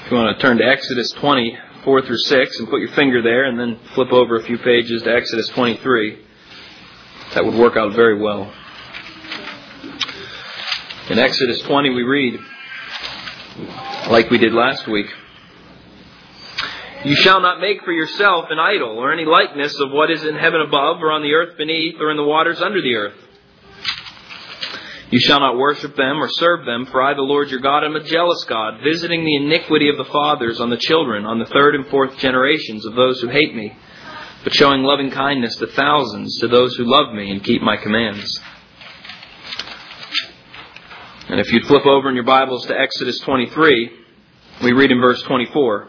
If you want to turn to Exodus 20, 4 through 6, and put your finger there, and then flip over a few pages to Exodus 23, that would work out very well. In Exodus 20 we read, like we did last week, "You shall not make for yourself an idol or any likeness of what is in heaven above or on the earth beneath or in the waters under the earth. You shall not worship them or serve them, for I, the Lord your God, am a jealous God, visiting the iniquity of the fathers on the children, on the third and fourth generations of those who hate me, but showing loving kindness to thousands, to those who love me and keep my commands." And if you'd flip over in your Bibles to Exodus 23, we read in verse 24,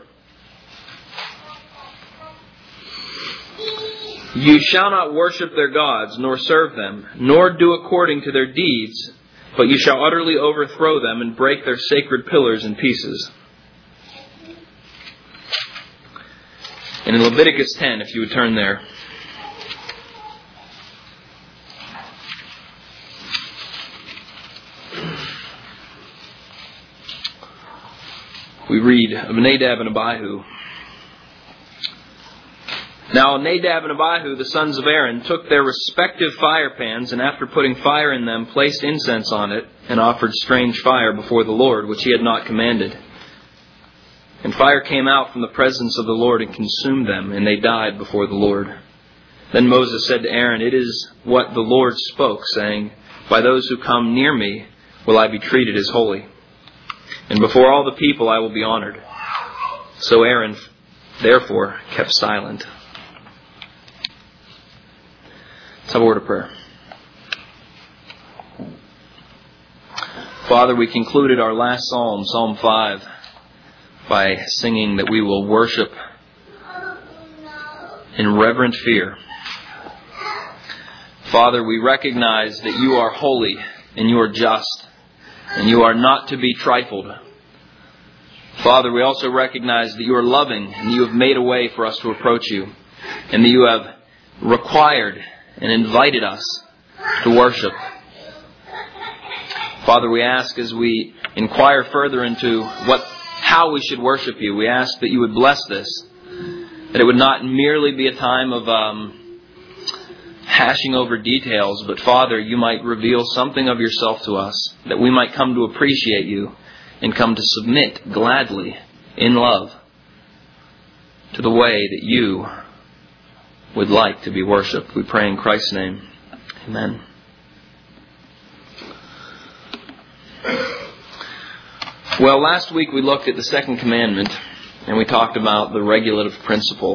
"You shall not worship their gods, nor serve them, nor do according to their deeds, but you shall utterly overthrow them and break their sacred pillars in pieces." And in Leviticus 10, if you would turn there, we read of Nadab and Abihu. "Now Nadab and Abihu, the sons of Aaron, took their respective fire pans, and after putting fire in them, placed incense on it, and offered strange fire before the Lord, which he had not commanded. And fire came out from the presence of the Lord and consumed them, and they died before the Lord. Then Moses said to Aaron, 'It is what the Lord spoke, saying, By those who come near me will I be treated as holy, and before all the people I will be honored.' So Aaron therefore kept silent." Let's have a word of prayer. Father, we concluded our last psalm, Psalm 5, by singing that we will worship in reverent fear. Father, we recognize that you are holy and you are just and you are not to be trifled. Father, we also recognize that you are loving and you have made a way for us to approach you, and that you have required and invited us to worship. Father, we ask as we inquire further into how we should worship you, we ask that you would bless this, that it would not merely be a time of hashing over details, but Father, you might reveal something of yourself to us, that we might come to appreciate you and come to submit gladly in love to the way that you would like to be worshipped. We pray in Christ's name. Amen. Well, last week we looked at the second commandment and we talked about the regulative principle.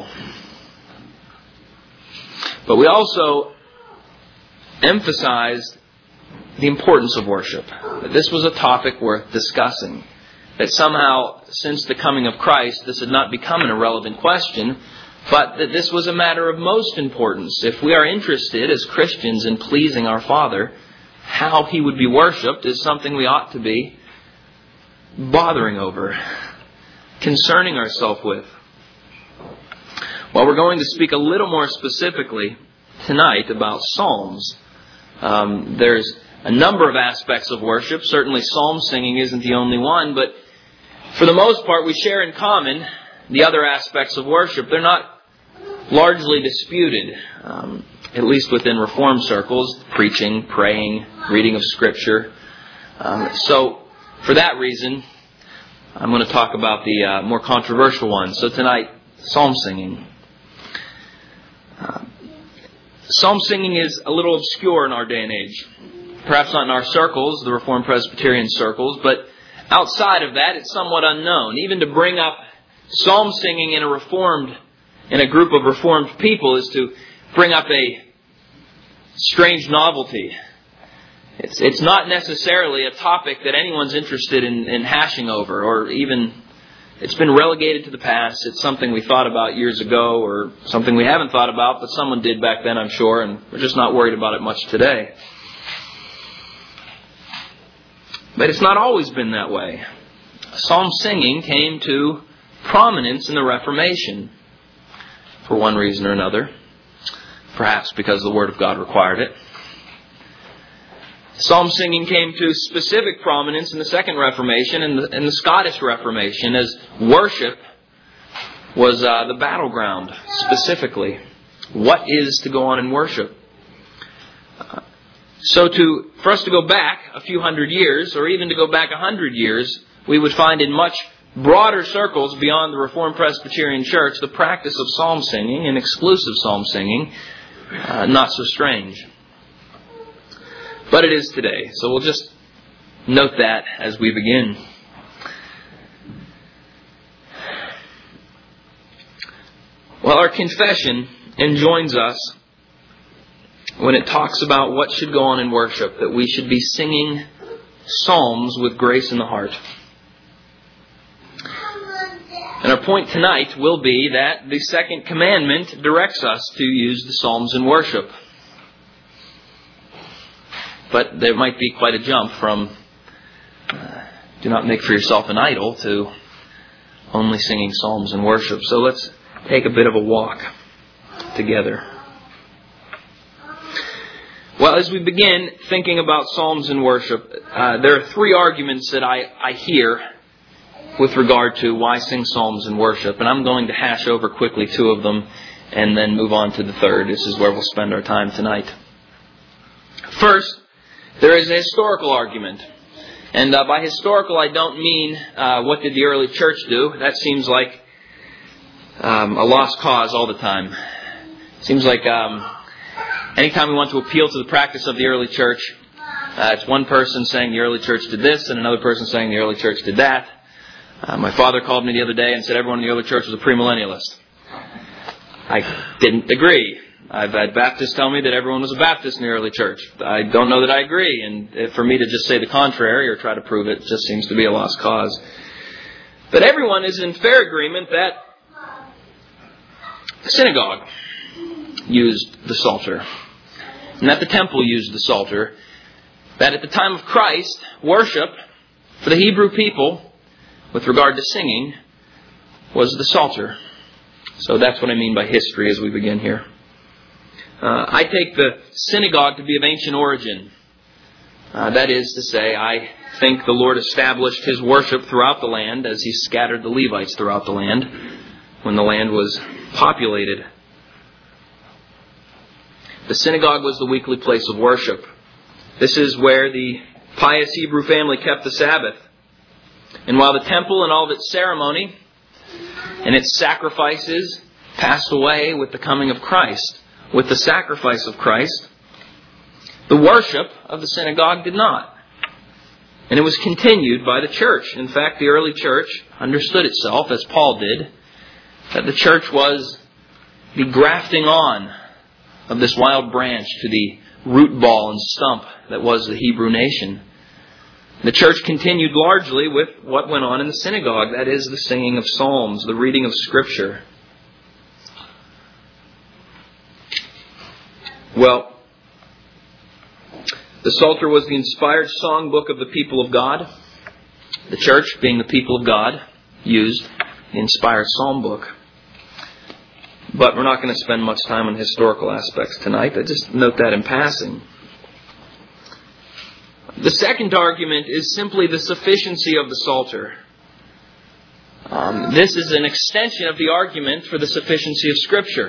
But we also emphasized the importance of worship. That this was a topic worth discussing. That somehow, since the coming of Christ, this had not become an irrelevant question, but that this was a matter of most importance. If we are interested as Christians in pleasing our Father, how He would be worshipped is something we ought to be bothering over, concerning ourselves with. Well, we're going to speak a little more specifically tonight about psalms. There's a number of aspects of worship. Certainly psalm singing isn't the only one, but for the most part we share in common the other aspects of worship. They're not largely disputed, at least within Reformed circles: preaching, praying, reading of Scripture. So for that reason, I'm going to talk about the more controversial ones. So tonight, psalm singing. Psalm singing is a little obscure in our day and age. Perhaps not in our circles, the Reformed Presbyterian circles, but outside of that, it's somewhat unknown. Even to bring up psalm singing in a group of Reformed people is to bring up a strange novelty. It's not necessarily a topic that anyone's interested in hashing over, or even it's been relegated to the past. It's something we thought about years ago, or something we haven't thought about, but someone did back then, I'm sure, and we're just not worried about it much today. But it's not always been that way. Psalm singing came to prominence in the Reformation, for one reason or another. Perhaps because the Word of God required it. Psalm singing came to specific prominence in the Second Reformation and the Scottish Reformation, as worship was the battleground specifically. What is to go on in worship? So for us to go back a few hundred years, or even to go back 100 years, we would find in much broader circles beyond the Reformed Presbyterian Church the practice of psalm singing and exclusive psalm singing not so strange. But it is today, so we'll just note that as we begin. Well, our confession enjoins us when it talks about what should go on in worship, that we should be singing psalms with grace in the heart. And our point tonight will be that the second commandment directs us to use the psalms in worship. But there might be quite a jump from do not make for yourself an idol to only singing psalms in worship. So let's take a bit of a walk together. Well, as we begin thinking about psalms in worship, there are three arguments that I hear with regard to why sing psalms in worship. And I'm going to hash over quickly two of them and then move on to the third. This is where we'll spend our time tonight. First, there is a historical argument. And by historical, I don't mean what did the early church do. That seems like a lost cause all the time. Seems like anytime we want to appeal to the practice of the early church, it's one person saying the early church did this and another person saying the early church did that. My father called me the other day and said everyone in the early church was a premillennialist. I didn't agree. I've had Baptists tell me that everyone was a Baptist in the early church. I don't know that I agree. And for me to just say the contrary or try to prove it just seems to be a lost cause. But everyone is in fair agreement that the synagogue used the Psalter. And that the temple used the Psalter. That at the time of Christ, worship for the Hebrew people, with regard to singing, was the Psalter. So that's what I mean by history as we begin here. I take the synagogue to be of ancient origin. That is to say, I think the Lord established His worship throughout the land as He scattered the Levites throughout the land when the land was populated. The synagogue was the weekly place of worship. This is where the pious Hebrew family kept the Sabbath. And while the temple and all of its ceremony and its sacrifices passed away with the coming of Christ, with the sacrifice of Christ, the worship of the synagogue did not. And it was continued by the church. In fact, the early church understood itself, as Paul did, that the church was the grafting on of this wild branch to the root ball and stump that was the Hebrew nation. The church continued largely with what went on in the synagogue, that is, the singing of psalms, the reading of Scripture. Well, the Psalter was the inspired songbook of the people of God. The church, being the people of God, used the inspired psalm book. But we're not going to spend much time on historical aspects tonight. I just note that in passing. The second argument is simply the sufficiency of the Psalter. This is an extension of the argument for the sufficiency of Scripture.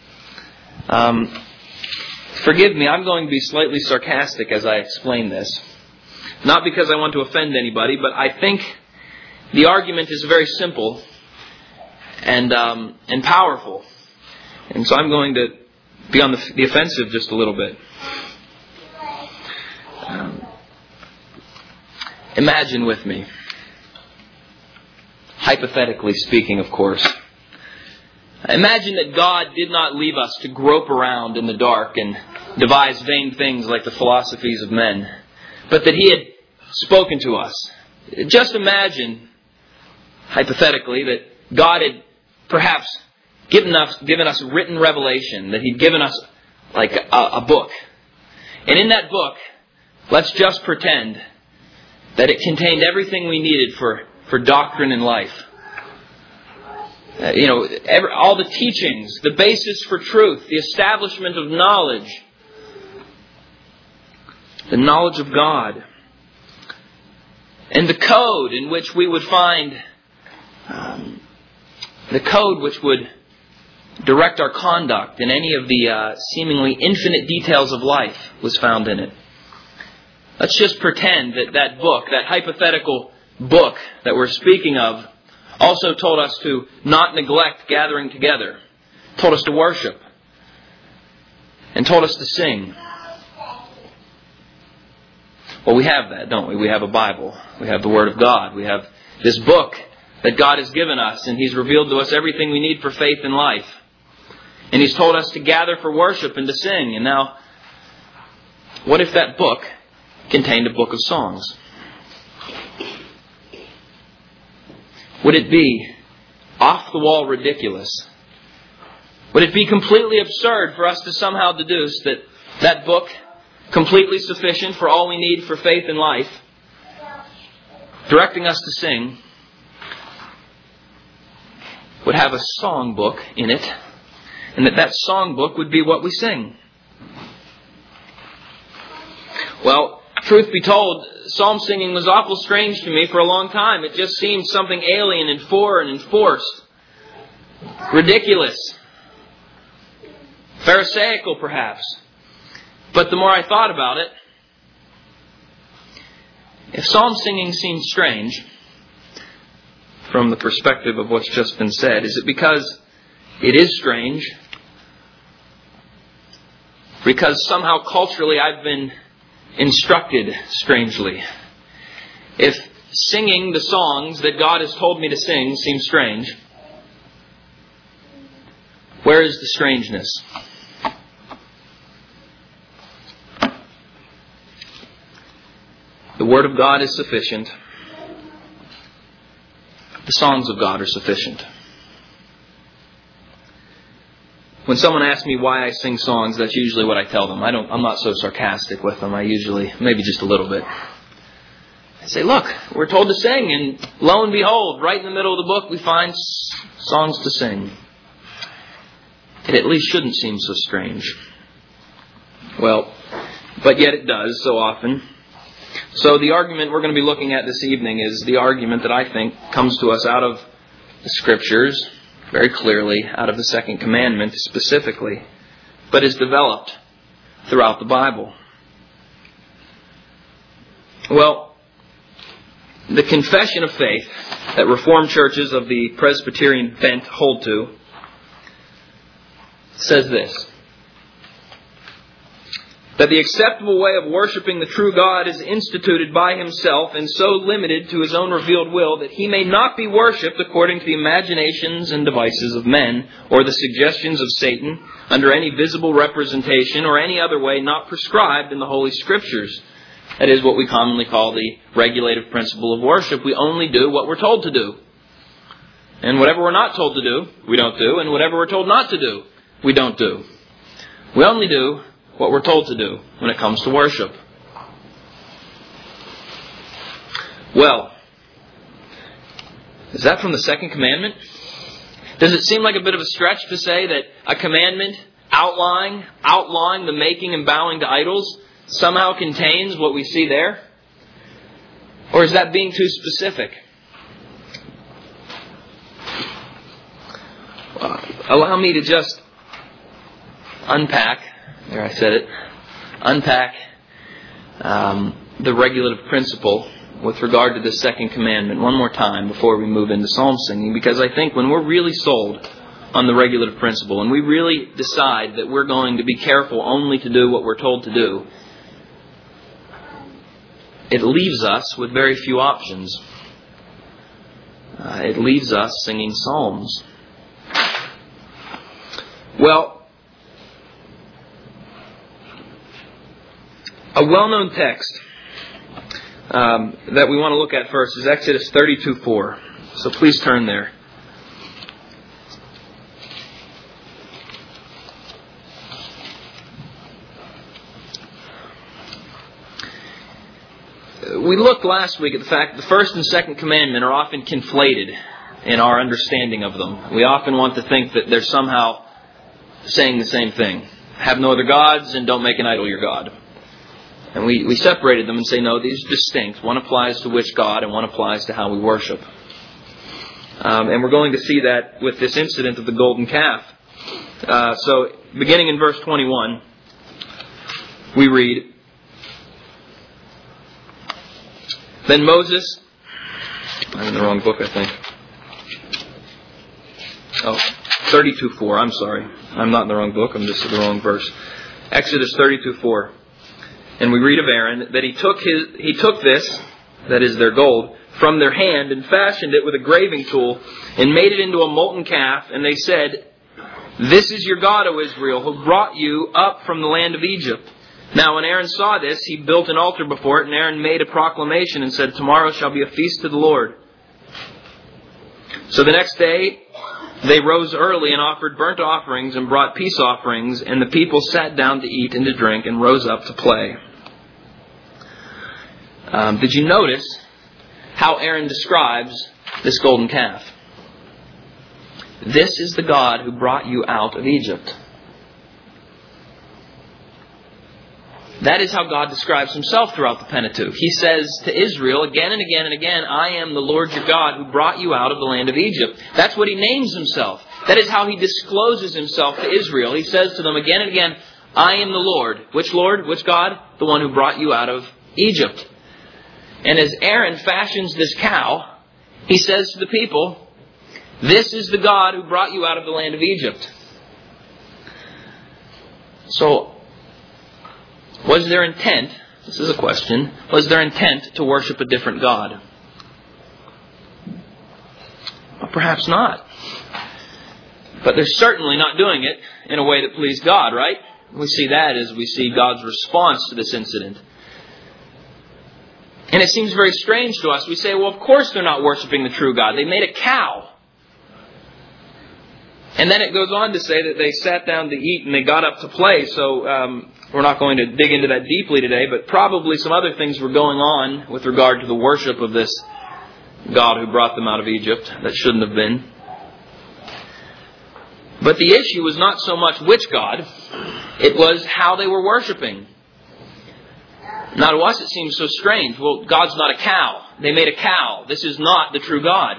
Forgive me, I'm going to be slightly sarcastic as I explain this. Not because I want to offend anybody, but I think the argument is very simple and powerful. And so I'm going to be on the offensive just a little bit. Imagine with me, hypothetically speaking, of course, imagine that God did not leave us to grope around in the dark and devise vain things like the philosophies of men, but that He had spoken to us. Just imagine, hypothetically, that God had perhaps given us written revelation, that He'd given us like a book. And in that book, let's just pretend that it contained everything we needed for doctrine in life. All the teachings, the basis for truth, the establishment of knowledge. the knowledge of God, and the code in which we would find the code which would direct our conduct in any of the seemingly infinite details of life was found in it. Let's just pretend that that book, that hypothetical book that we're speaking of, also told us to not neglect gathering together, told us to worship, and told us to sing. Well, we have that, don't we? We have a Bible. We have the Word of God. We have this book that God has given us, and He's revealed to us everything we need for faith and life. And He's told us to gather for worship and to sing. And now, what if that book contained a book of songs? Would it be off-the-wall ridiculous? Would it be completely absurd for us to somehow deduce that that book, completely sufficient for all we need for faith and life, directing us to sing, would have a song book in it, and that song book would be what we sing? Well, truth be told, psalm singing was awful strange to me for a long time. It just seemed something alien and foreign and forced. Ridiculous. Pharisaical, perhaps. But the more I thought about it, if psalm singing seems strange from the perspective of what's just been said, is it because it is strange? Because somehow culturally I've been instructed strangely. If singing the songs that God has told me to sing seems strange, where is the strangeness? The Word of God is sufficient. The songs of God are sufficient. When someone asks me why I sing songs, that's usually what I tell them. I'm not so sarcastic with them. I usually, maybe just a little bit. I say, look, we're told to sing, and lo and behold, right in the middle of the book, we find songs to sing. It at least shouldn't seem so strange. Well, but yet it does so often. So the argument we're going to be looking at this evening is the argument that I think comes to us out of the Scriptures, very clearly, out of the Second Commandment specifically, but is developed throughout the Bible. Well, the confession of faith that Reformed churches of the Presbyterian bent hold to says this: that the acceptable way of worshiping the true God is instituted by Himself and so limited to His own revealed will that He may not be worshipped according to the imaginations and devices of men or the suggestions of Satan under any visible representation or any other way not prescribed in the Holy Scriptures. That is what we commonly call the regulative principle of worship. We only do what we're told to do. And whatever we're not told to do, we don't do. And whatever we're told not to do, we don't do. We only do what we're told to do when it comes to worship. Well, is that from the Second Commandment? Does it seem like a bit of a stretch to say that a commandment outlawing the making and bowing to idols somehow contains what we see there? Or is that being too specific? Allow me to just unpack the regulative principle with regard to the Second Commandment one more time before we move into psalm singing, because I think when we're really sold on the regulative principle and we really decide that we're going to be careful only to do what we're told to do, it leaves us with very few options. It leaves us singing psalms. Well, a well-known text that we want to look at first is Exodus 32:4. So please turn there. We looked last week at the fact that the first and second commandment are often conflated in our understanding of them. We often want to think that they're somehow saying the same thing. Have no other gods and don't make an idol your God. And we separated them and say, no, these are distinct. One applies to which God and one applies to how we worship. And we're going to see that with this incident of the golden calf. So, beginning in verse 21, we read, Then Moses... I'm in the wrong book, I think. 32:4. I'm sorry. I'm not in the wrong book. I'm just in the wrong verse. Exodus 32:4. And we read of Aaron that he took this, that is their gold, from their hand and fashioned it with a graving tool and made it into a molten calf. And they said, This is your God, O Israel, who brought you up from the land of Egypt. Now when Aaron saw this, he built an altar before it, and Aaron made a proclamation and said, Tomorrow shall be a feast to the Lord. So the next day they rose early and offered burnt offerings and brought peace offerings, and the people sat down to eat and to drink and rose up to play. Did you notice how Aaron describes this golden calf? This is the God who brought you out of Egypt. That is how God describes Himself throughout the Pentateuch. He says to Israel again and again and again, I am the Lord your God who brought you out of the land of Egypt. That's what He names Himself. That is how He discloses Himself to Israel. He says to them again and again, I am the Lord. Which Lord? Which God? The one who brought you out of Egypt. And as Aaron fashions this cow, he says to the people, This is the God who brought you out of the land of Egypt. So, was their intent, this is a question, was their intent to worship a different God? Well, perhaps not. But they're certainly not doing it in a way that pleased God, right? We see that as we see God's response to this incident. And it seems very strange to us. We say, well, of course they're not worshiping the true God. They made a cow. And then it goes on to say that they sat down to eat and they got up to play. So we're not going to dig into that deeply today, but probably some other things were going on with regard to the worship of this God who brought them out of Egypt that shouldn't have been. But the issue was not so much which God, it was how they were worshiping. Now to us it seems so strange. Well, God's not a cow. They made a cow. This is not the true God.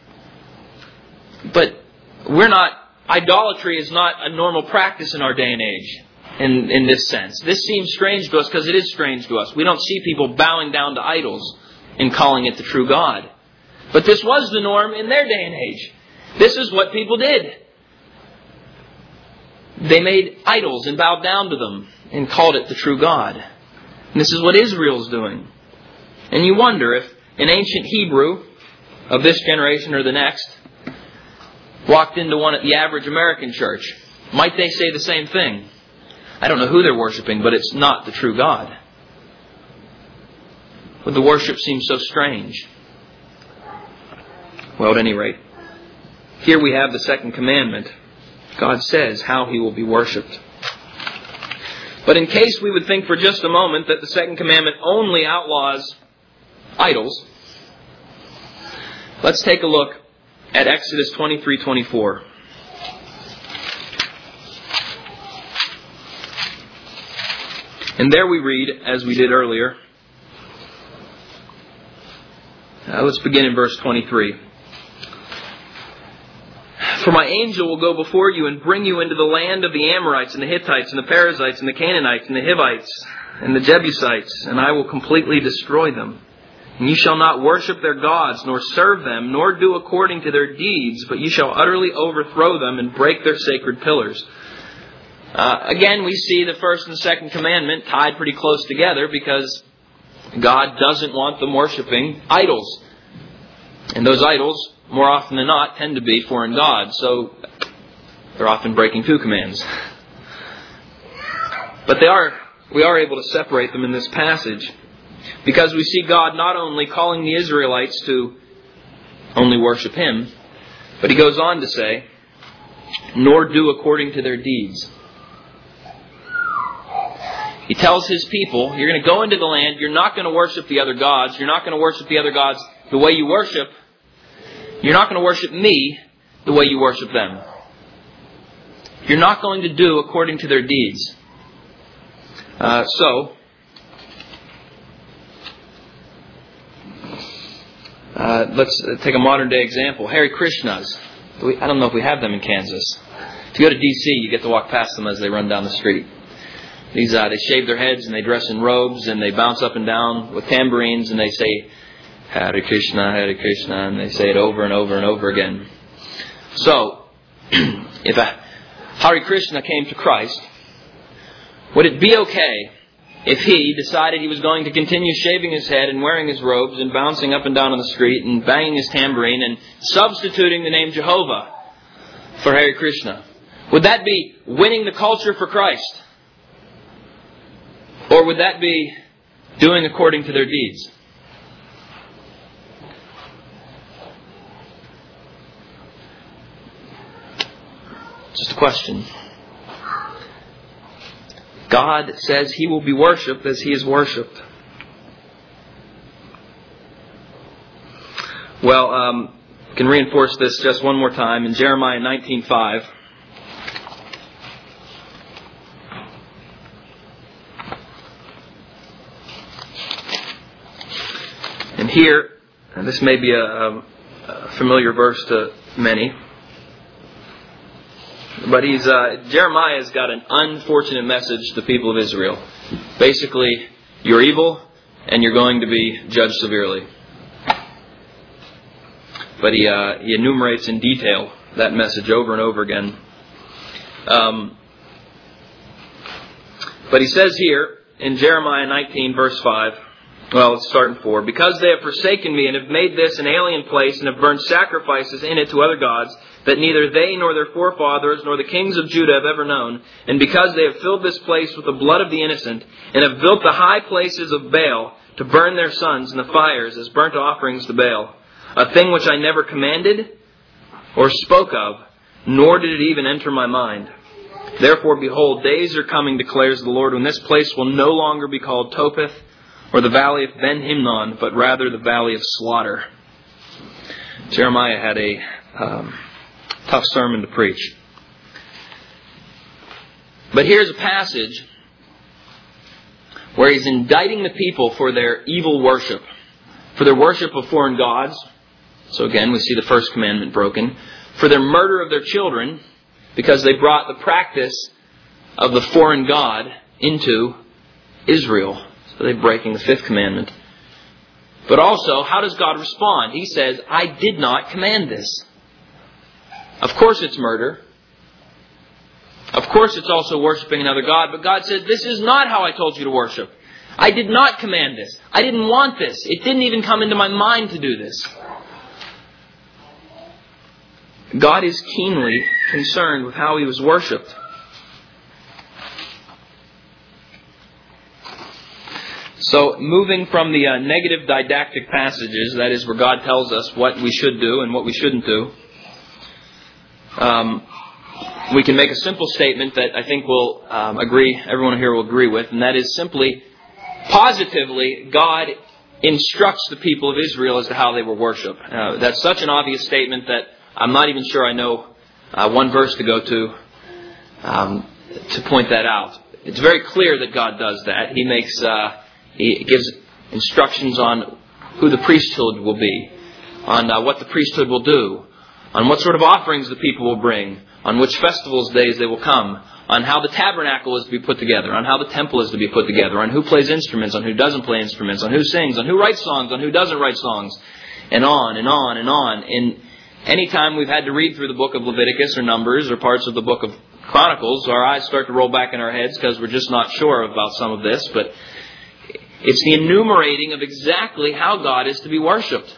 But idolatry is not a normal practice in our day and age in this sense. This seems strange to us because it is strange to us. We don't see people bowing down to idols and calling it the true God. But this was the norm in their day and age. This is what people did. They made idols and bowed down to them and called it the true God. And this is what Israel's doing. And you wonder if an ancient Hebrew of this generation or the next walked into one at the average American church, might they say the same thing? I don't know who they're worshiping, but it's not the true God. Would the worship seem so strange? Well, at any rate, here we have the second commandment. God says how He will be worshipped. But in case we would think for just a moment that the second commandment only outlaws idols, let's take a look at Exodus 23:24. And there we read, as we did earlier, let's begin in verse 23. For my angel will go before you and bring you into the land of the Amorites and the Hittites and the Perizzites and the Canaanites and the Hivites and the Jebusites, and I will completely destroy them. And you shall not worship their gods, nor serve them, nor do according to their deeds, but you shall utterly overthrow them and break their sacred pillars. Again, we see the first and second commandment tied pretty close together because God doesn't want them worshiping idols. And those idols, more often than not, tend to be foreign gods. So they're often breaking two commands. But we are able to separate them in this passage because we see God not only calling the Israelites to only worship Him, but He goes on to say, nor do according to their deeds. He tells His people, you're going to go into the land, you're not going to worship the other gods, you're not going to worship the other gods the way you worship. You're not going to worship me the way you worship them. You're not going to do according to their deeds. So, Let's take a modern day example. Hare Krishnas. I don't know if we have them in Kansas. If you go to D.C., you get to walk past them as they run down the street. They shave their heads and they dress in robes and they bounce up and down with tambourines and they say, Hare Krishna, and they say it over and over and over again. So, if a Hare Krishna came to Christ, would it be okay if he decided he was going to continue shaving his head and wearing his robes and bouncing up and down on the street and banging his tambourine and substituting the name Jehovah for Hare Krishna? Would that be winning the culture for Christ? Or would that be doing according to their deeds? Just a question. God says He will be worshipped as He is worshipped. Well, I can reinforce this just one more time in Jeremiah 19:5. And here, and this may be a familiar verse to many, but Jeremiah's got an unfortunate message to the people of Israel. Basically, you're evil and you're going to be judged severely. But he enumerates in detail that message over and over again. But he says here in Jeremiah 19 verse 5, well, let's start in 4. Because they have forsaken me and have made this an alien place and have burned sacrifices in it to other gods that neither they nor their forefathers nor the kings of Judah have ever known, and because they have filled this place with the blood of the innocent and have built the high places of Baal to burn their sons in the fires as burnt offerings to Baal, a thing which I never commanded or spoke of, nor did it even enter my mind. Therefore, behold, days are coming, declares the Lord, when this place will no longer be called Topheth, or the valley of Ben-Hinnom, but rather the valley of slaughter. Jeremiah had a tough sermon to preach. But here's a passage where he's indicting the people for their evil worship, for their worship of foreign gods. So again, we see the first commandment broken. For their murder of their children, because they brought the practice of the foreign god into Israel. So they're breaking the fifth commandment. But also, how does God respond? He says, I did not command this. Of course it's murder. Of course it's also worshiping another god. But God said, this is not how I told you to worship. I did not command this. I didn't want this. It didn't even come into my mind to do this. God is keenly concerned with how He was worshipped. So, moving from the negative didactic passages, that is where God tells us what we should do and what we shouldn't do, we can make a simple statement that I think everyone here will agree with, and that is simply, positively, God instructs the people of Israel as to how they will worship. That's such an obvious statement that I'm not even sure I know one verse to go to point that out. It's very clear that God does that. He gives instructions on who the priesthood will be, on what the priesthood will do, on what sort of offerings the people will bring, on which festivals days they will come, on how the tabernacle is to be put together, on how the temple is to be put together, on who plays instruments, on who doesn't play instruments, on who sings, on who writes songs, on who doesn't write songs, and on and on and on. And any time we've had to read through the book of Leviticus or Numbers or parts of the book of Chronicles, our eyes start to roll back in our heads because we're just not sure about some of this, but it's the enumerating of exactly how God is to be worshipped.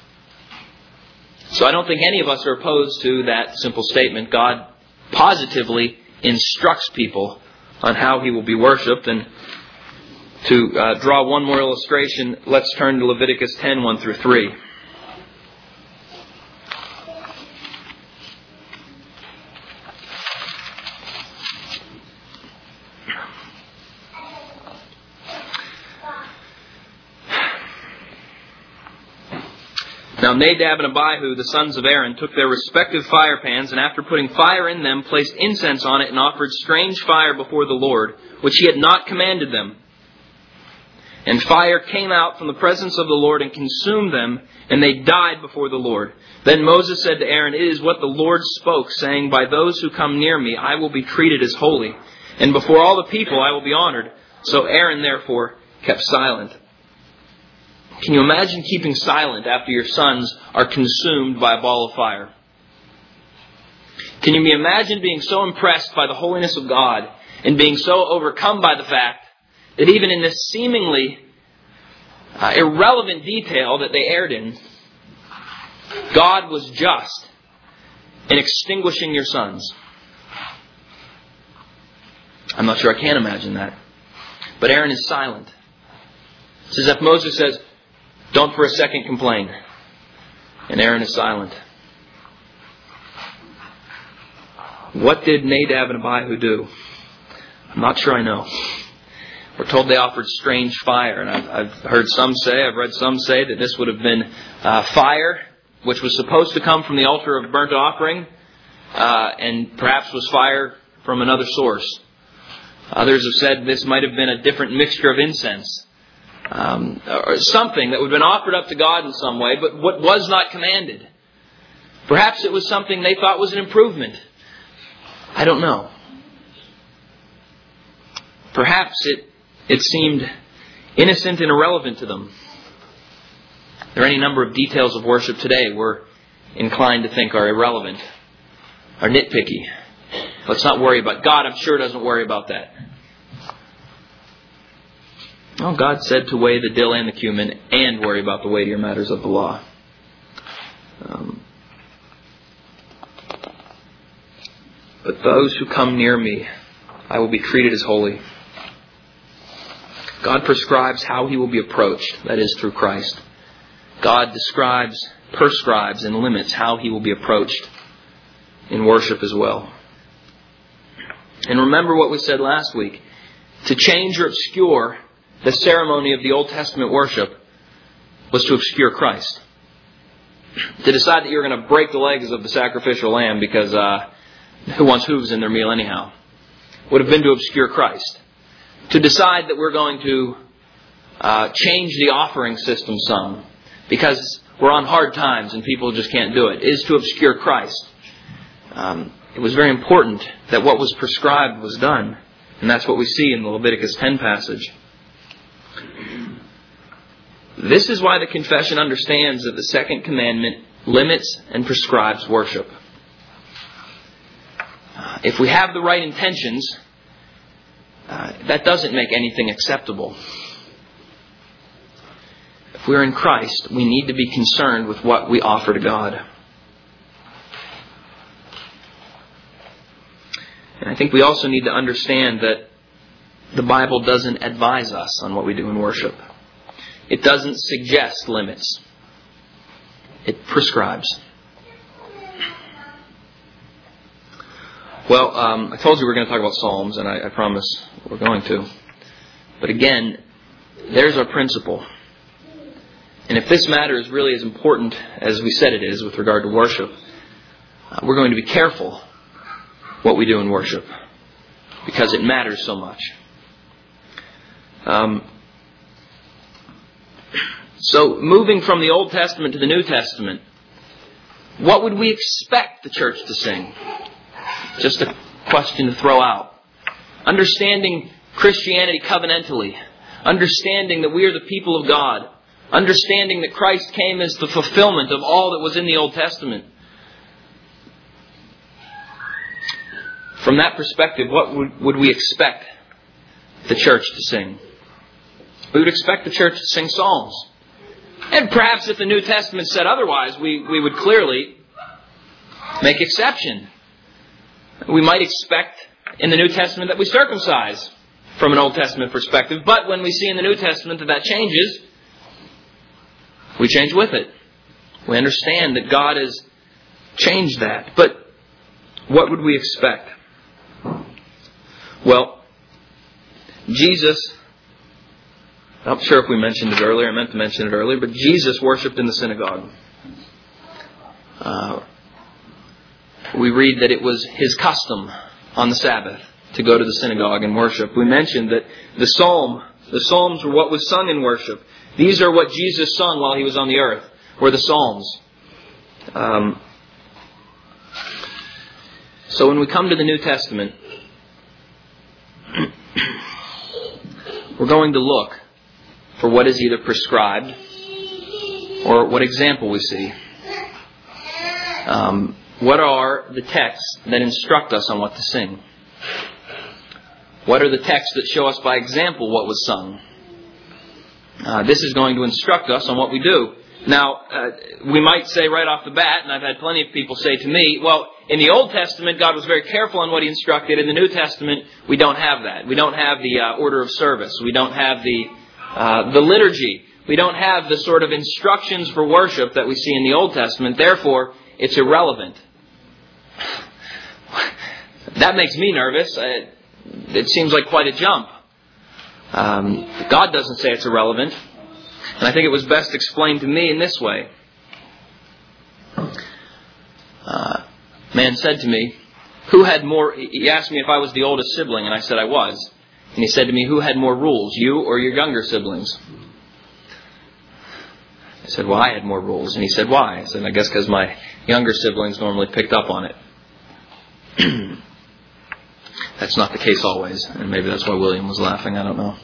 So I don't think any of us are opposed to that simple statement. God positively instructs people on how He will be worshipped. And to draw one more illustration, let's turn to Leviticus 10, 1 through 3. Now Nadab and Abihu, the sons of Aaron, took their respective fire pans, and after putting fire in them, placed incense on it and offered strange fire before the Lord, which He had not commanded them. And fire came out from the presence of the Lord and consumed them, and they died before the Lord. Then Moses said to Aaron, "It is what the Lord spoke, saying, 'By those who come near me I will be treated as holy, and before all the people I will be honored.' So Aaron therefore kept silent." Can you imagine keeping silent after your sons are consumed by a ball of fire? Can you imagine being so impressed by the holiness of God and being so overcome by the fact that even in this seemingly irrelevant detail that they erred in, God was just in extinguishing your sons? I'm not sure I can imagine that. But Aaron is silent. It's as if Moses says, "Don't for a second complain." And Aaron is silent. What did Nadab and Abihu do? I'm not sure I know. We're told they offered strange fire. And I've heard some say, I've read some say that this would have been fire, which was supposed to come from the altar of burnt offering, and perhaps was fire from another source. Others have said this might have been a different mixture of incense, or something that would have been offered up to God in some way, but what was not commanded. Perhaps it was something they thought was an improvement. I don't know. Perhaps it seemed innocent and irrelevant to them. There are any number of details of worship today we're inclined to think are irrelevant, are nitpicky. Let's not worry about God. I'm sure doesn't worry about that. Well, God said to weigh the dill and the cumin and worry about the weightier matters of the law. But those who come near me, I will be treated as holy. God prescribes how He will be approached, that is, through Christ. God prescribes, and limits how He will be approached in worship as well. And remember what we said last week. To change or obscure the ceremony of the Old Testament worship was to obscure Christ. To decide that you're going to break the legs of the sacrificial lamb because who wants hooves in their meal anyhow, would have been to obscure Christ. To decide that we're going to change the offering system some because we're on hard times and people just can't do it is to obscure Christ. It was very important that what was prescribed was done. And that's what we see in the Leviticus 10 passage. This is why the confession understands that the second commandment limits and prescribes worship. If we have the right intentions, that doesn't make anything acceptable. If we're in Christ, we need to be concerned with what we offer to God. And I think we also need to understand that the Bible doesn't advise us on what we do in worship. It doesn't suggest limits. It prescribes. Well, I told you we're going to talk about Psalms, and I promise we're going to. But again, there's our principle. And if this matter is really as important as we said it is with regard to worship, we're going to be careful what we do in worship because it matters so much. So moving from the Old Testament to the New Testament, what would we expect the church to sing? Just a question to throw out. Understanding Christianity covenantally, understanding that we are the people of God, understanding that Christ came as the fulfillment of all that was in the Old Testament. From that perspective, what would we expect the church to sing? We would expect the church to sing psalms. And perhaps if the New Testament said otherwise, we would clearly make exception. We might expect in the New Testament that we circumcise from an Old Testament perspective. But when we see in the New Testament that changes, we change with it. We understand that God has changed that. But what would we expect? Well, Jesus, I'm not sure if we mentioned it earlier. I meant to mention it earlier. But Jesus worshipped in the synagogue. We read that it was His custom on the Sabbath to go to the synagogue and worship. We mentioned that the Psalm The Psalms were what was sung in worship. These are what Jesus sung while He was on the earth, were the Psalms. So when we come to the New Testament, we're going to look for what is either prescribed or what example we see. What are the texts that instruct us on what to sing? What are the texts that show us by example what was sung? This is going to instruct us on what we do. Now, we might say right off the bat, and I've had plenty of people say to me, well, in the Old Testament, God was very careful on what He instructed. In the New Testament, we don't have that. We don't have the order of service. We don't have the liturgy. We don't have the sort of instructions for worship that we see in the Old Testament. Therefore, it's irrelevant. That makes me nervous. It seems like quite a jump. God doesn't say it's irrelevant. And I think it was best explained to me in this way. Man said to me, who had more... He asked me if I was the oldest sibling, and I said I was. And he said to me, who had more rules, you or your younger siblings? I said, well, I had more rules. And he said, why? I said, I guess because my younger siblings normally picked up on it. That's not the case always. And maybe that's why William was laughing. I don't know.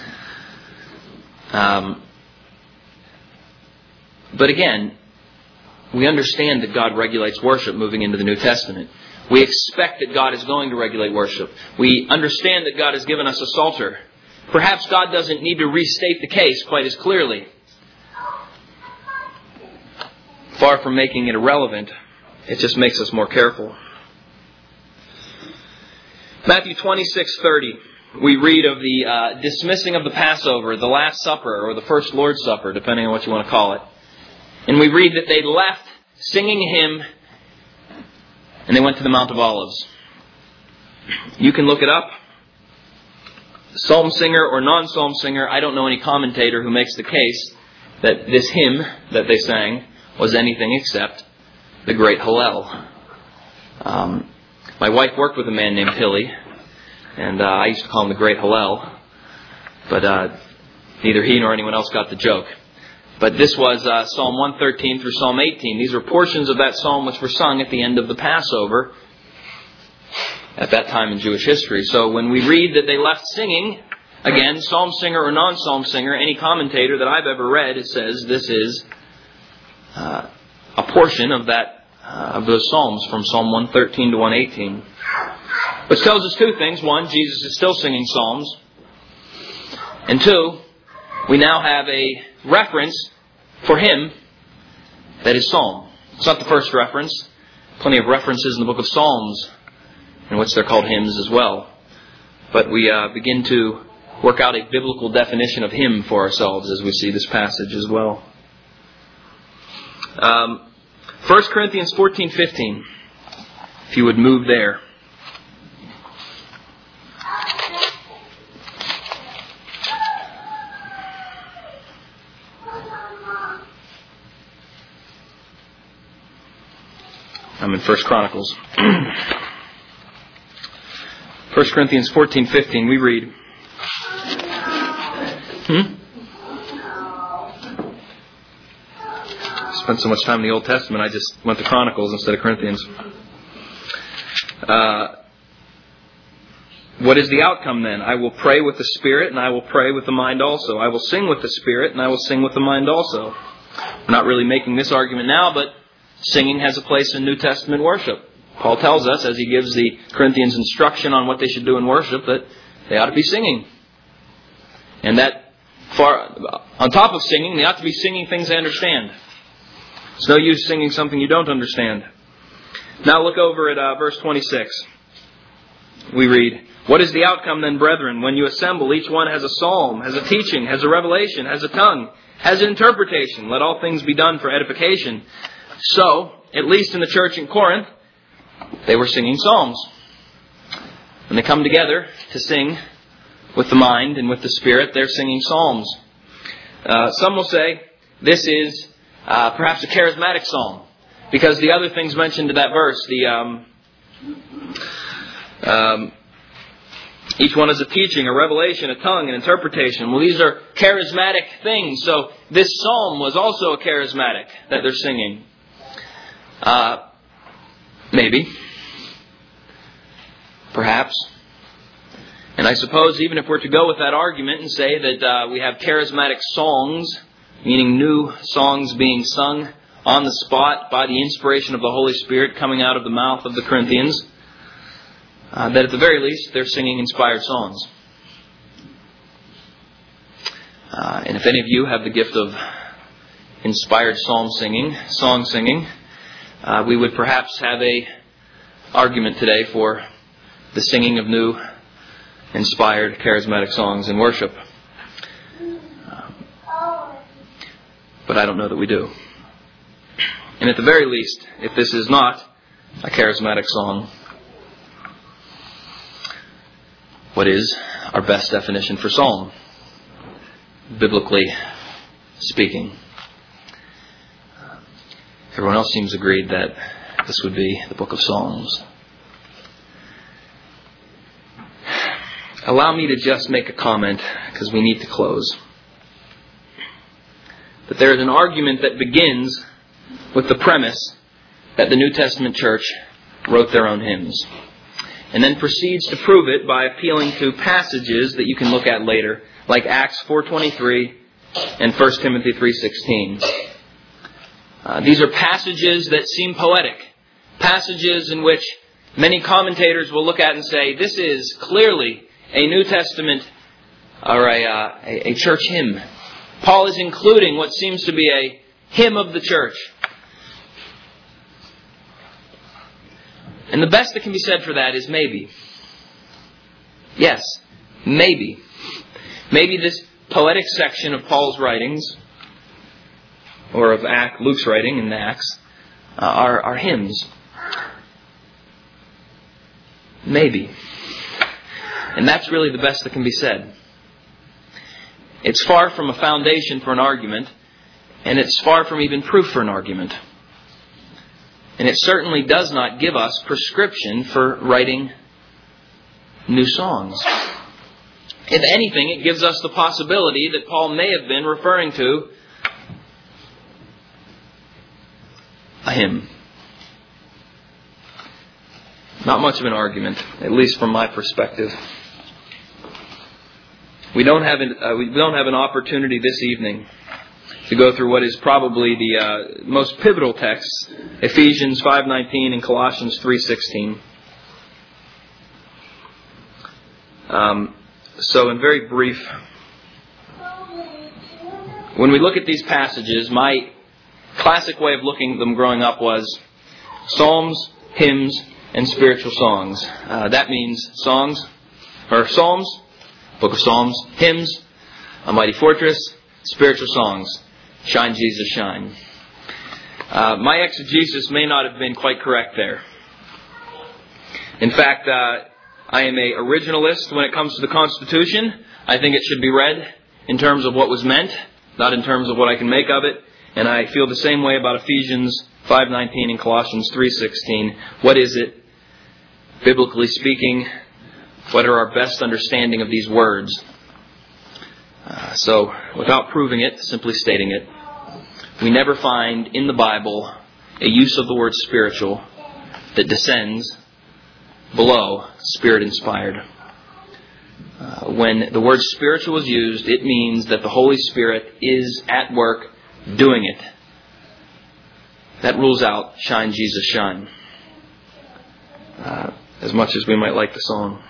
But again, we understand that God regulates worship moving into the New Testament. We expect that God is going to regulate worship. We understand that God has given us a psalter. Perhaps God doesn't need to restate the case quite as clearly. Far from making it irrelevant, it just makes us more careful. Matthew 26:30, we read of the dismissing of the Passover, the Last Supper, or the First Lord's Supper, depending on what you want to call it. And we read that they left singing a hymn and they went to the Mount of Olives. You can look it up. Psalm singer or non-psalm singer, I don't know any commentator who makes the case that this hymn that they sang was anything except the Great Hallel. My wife worked with a man named Hilly, and I used to call him the Great Hallel, but neither he nor anyone else got the joke. But this was Psalm 113 through Psalm 18. These were portions of that psalm which were sung at the end of the Passover at that time in Jewish history. So when we read that they left singing, again, psalm singer or non-psalm singer, any commentator that I've ever read, it says this is a portion of that of those psalms from Psalm 113 to 118. Which tells us two things. One, Jesus is still singing psalms. And two, we now have a reference for him that is psalm. It's not the first reference. Plenty of references in the book of Psalms in which they're called hymns as well. But we begin to work out a biblical definition of hymn for ourselves as we see this passage as well. 1 Corinthians 14:15. If you would move there. I'm in 1 Chronicles. 1 Corinthians 14:15, we read. Spent so much time in the Old Testament, I just went to Chronicles instead of Corinthians. What is the outcome then? I will pray with the Spirit, and I will pray with the mind also. I will sing with the Spirit, and I will sing with the mind also. I'm not really making this argument now, but singing has a place in New Testament worship. Paul tells us, as he gives the Corinthians instruction on what they should do in worship, that they ought to be singing. And that, on top of singing, they ought to be singing things they understand. It's no use singing something you don't understand. Now look over at verse 26. We read, what is the outcome then, brethren? When you assemble, each one has a psalm, has a teaching, has a revelation, has a tongue, has an interpretation. Let all things be done for edification. So, at least in the church in Corinth, they were singing psalms. When they come together to sing with the mind and with the Spirit, they're singing psalms. Some will say this is perhaps a charismatic psalm, because the other things mentioned in that verse, Each one is a teaching, a revelation, a tongue, an interpretation. Well, these are charismatic things. So this psalm was also a charismatic that they're singing. Maybe. Perhaps. And I suppose even if we're to go with that argument and say that we have charismatic songs, meaning new songs being sung on the spot by the inspiration of the Holy Spirit coming out of the mouth of the Corinthians, that at the very least they're singing inspired songs. And if any of you have the gift of inspired song singing, we would perhaps have a argument today for the singing of new, inspired, charismatic songs in worship. But I don't know that we do. And at the very least, if this is not a charismatic song, what is our best definition for psalm, biblically speaking? Everyone else seems agreed that this would be the book of Psalms. Allow me to just make a comment, because we need to close. That there is an argument that begins with the premise that the New Testament church wrote their own hymns, and then proceeds to prove it by appealing to passages that you can look at later, like Acts 4:23 and 1 Timothy 3:16. These are passages that seem poetic, passages in which many commentators will look at and say, this is clearly a New Testament or a church hymn. Paul is including what seems to be a hymn of the church. And the best that can be said for that is maybe. Yes, maybe. Maybe this poetic section of Paul's writings, or of Luke's writing in Acts, are hymns. Maybe. And that's really the best that can be said. It's far from a foundation for an argument, and it's far from even proof for an argument. And it certainly does not give us prescription for writing new songs. If anything, it gives us the possibility that Paul may have been referring to a hymn. Not much of an argument, at least from my perspective. We don't have an opportunity this evening to go through what is probably the most pivotal texts, Ephesians 5:19 and Colossians 3:16. So in very brief, when we look at these passages, my classic way of looking at them growing up was psalms, hymns, and spiritual songs. That means psalms, Book of Psalms, hymns, A Mighty Fortress, spiritual songs, Shine Jesus Shine. My exegesis may not have been quite correct there. In fact, I am a originalist when it comes to the Constitution. I think it should be read in terms of what was meant, not in terms of what I can make of it. And I feel the same way about Ephesians 5:19 and Colossians 3:16. What is it, biblically speaking? What are our best understanding of these words? So, without proving it, simply stating it, we never find in the Bible a use of the word spiritual that descends below Spirit-inspired. When the word spiritual is used, it means that the Holy Spirit is at work doing it. That rules out Shine Jesus Shine, as much as we might like the song.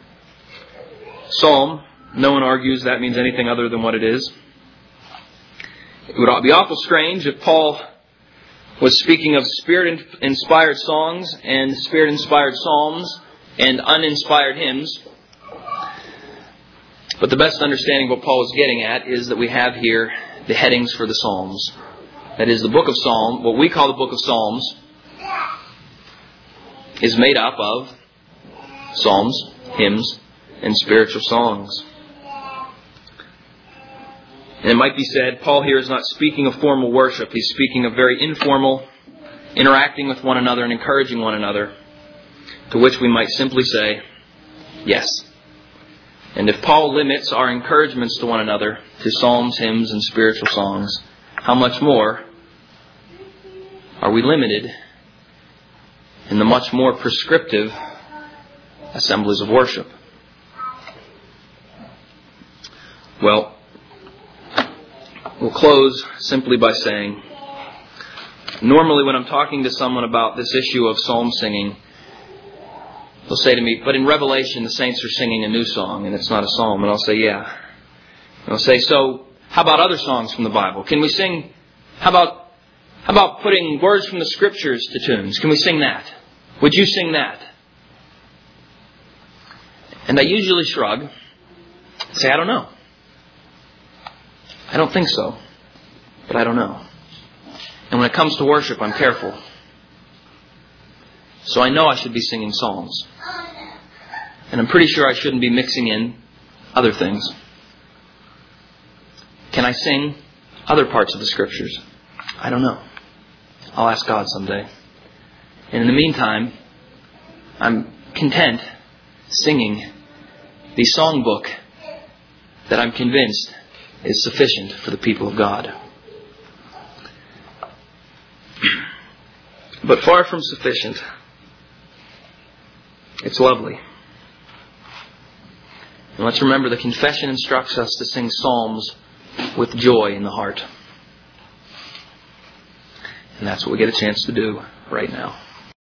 Psalm, no one argues that means anything other than what it is. It would be awful strange if Paul was speaking of Spirit-inspired songs and Spirit-inspired psalms and uninspired hymns. But the best understanding of what Paul is getting at is that we have here the headings for the Psalms. That is, the book of Psalm, what we call the book of Psalms, is made up of psalms, hymns, and spiritual songs. And it might be said, Paul here is not speaking of formal worship. He's speaking of very informal, interacting with one another and encouraging one another, to which we might simply say, yes, And if Paul limits our encouragements to one another to psalms, hymns, and spiritual songs, how much more are we limited in the much more prescriptive assemblies of worship? Well, we'll close simply by saying, normally when I'm talking to someone about this issue of psalm singing, they'll say to me, but in Revelation the saints are singing a new song and it's not a psalm. And I'll say, yeah. And I'll say, so how about other songs from the Bible? Can we sing, how about putting words from the Scriptures to tunes? Can we sing that? Would you sing that? And I usually shrug and say, I don't know. I don't think so, but I don't know. And when it comes to worship, I'm careful. So I know I should be singing psalms. And I'm pretty sure I shouldn't be mixing in other things. Can I sing other parts of the Scriptures? I don't know. I'll ask God someday. And in the meantime, I'm content singing the songbook that I'm convinced is sufficient for the people of God. But far from sufficient, it's lovely. And let's remember the confession instructs us to sing psalms with joy in the heart. And that's what we get a chance to do right now.